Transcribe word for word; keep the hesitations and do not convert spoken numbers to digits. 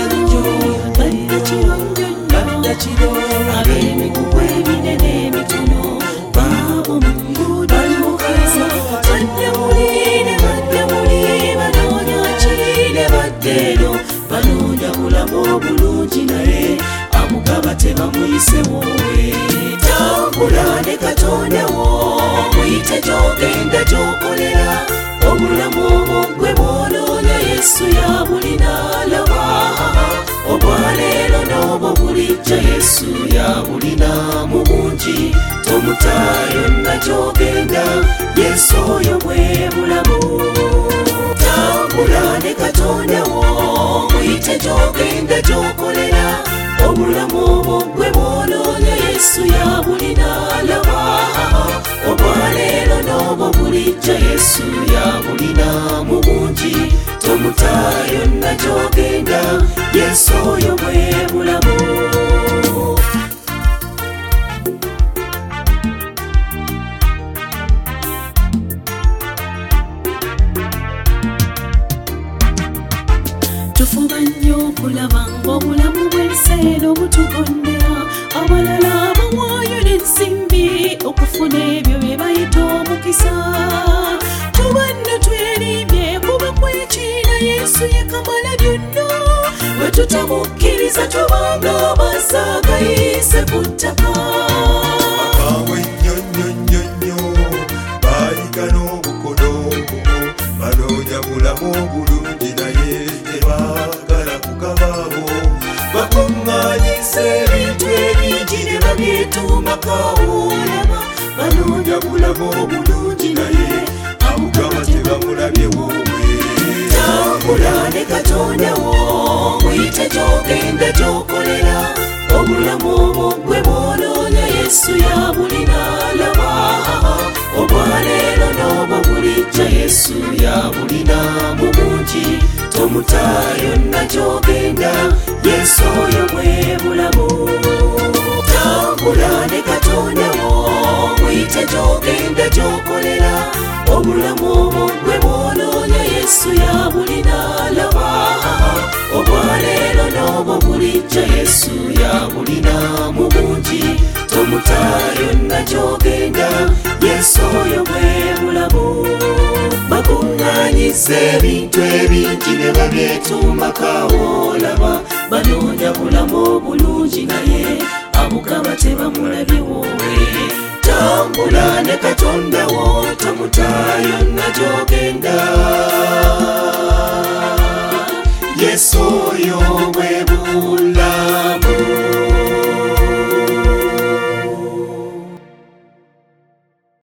nnyo bannakiro bannakiro ab'emikugu eminene emitono baabo mu nguudo bamukaza badda muli ne badda muli banoonya ki ne badda eno banoonya bulamu obulungi naye amugaba tebamuyise wowe tambula ne Katonda wo muyite gy'ogenda gy'okolera obulamu obwo gwe bw'onoonya Yesu yabulina alaba obwaleero n'obwo bulijjo Yesu yabulina mu bungi tomutaayo na gy'ogenda Yesu oyo bwe bulamu tambula ne Katonda wo muyite gy'ogenda gy'okolera obulamu obwo gwe bw'onoonya Yesu yabulina alaba obwaleero n'obwo bulijjo Yesu yabulina mu bungi tomutaayo na gy'ogenda Yesu oyo bwe bulamu tufuba nnyo okulaba ng'obulamu bw'ensi eno butugondera abalala bawaayo n'ensimbi okufuna ebyo bye bayita omukisa tuba nno twerimbye kuba kwekiina Yesu ye kamala byonna bwe tutamukkiriza tubanga basaagayise ku ttaka awe nnyo nnyo nnyo nnyo bayiga n'obukodo banoonya bulamu obulungi naye tebaagala kukabaabo bakuŋŋaanyisa ebintu ebingi ne babyetuuma kawoolaba banoonya bulamu obulungi naye amugaba tebamulabye wowe tambula ne Katonda wo muyite gy'ogenda gy'okolera obulamu obwo gwe bw'onoonya Yesu yabulina alaba obwaleero n'obwo bulijjo Yesu yabulina mu bungi tomutaayo na gy'ogenda Yesu oyo bwe bulamu tambula ne Katonda wo muyite gy'ogenda gy'okolera obulamu obwo gwe bw'onoonya Yesu yabulina alaba obwaleero n'obwo bulijjo Yesu yabulina mu bungi tomutaayo na gy'ogenda Yesu oyo bwe bulamu bakuŋŋaanyiza ebintu ebingi ne babyetuuma kawoolaba banoonya bulamu obulungi naye amugaba tebamulabye wowe tambula ne Katonda wo tomutaayo na gy'ogenda Yesu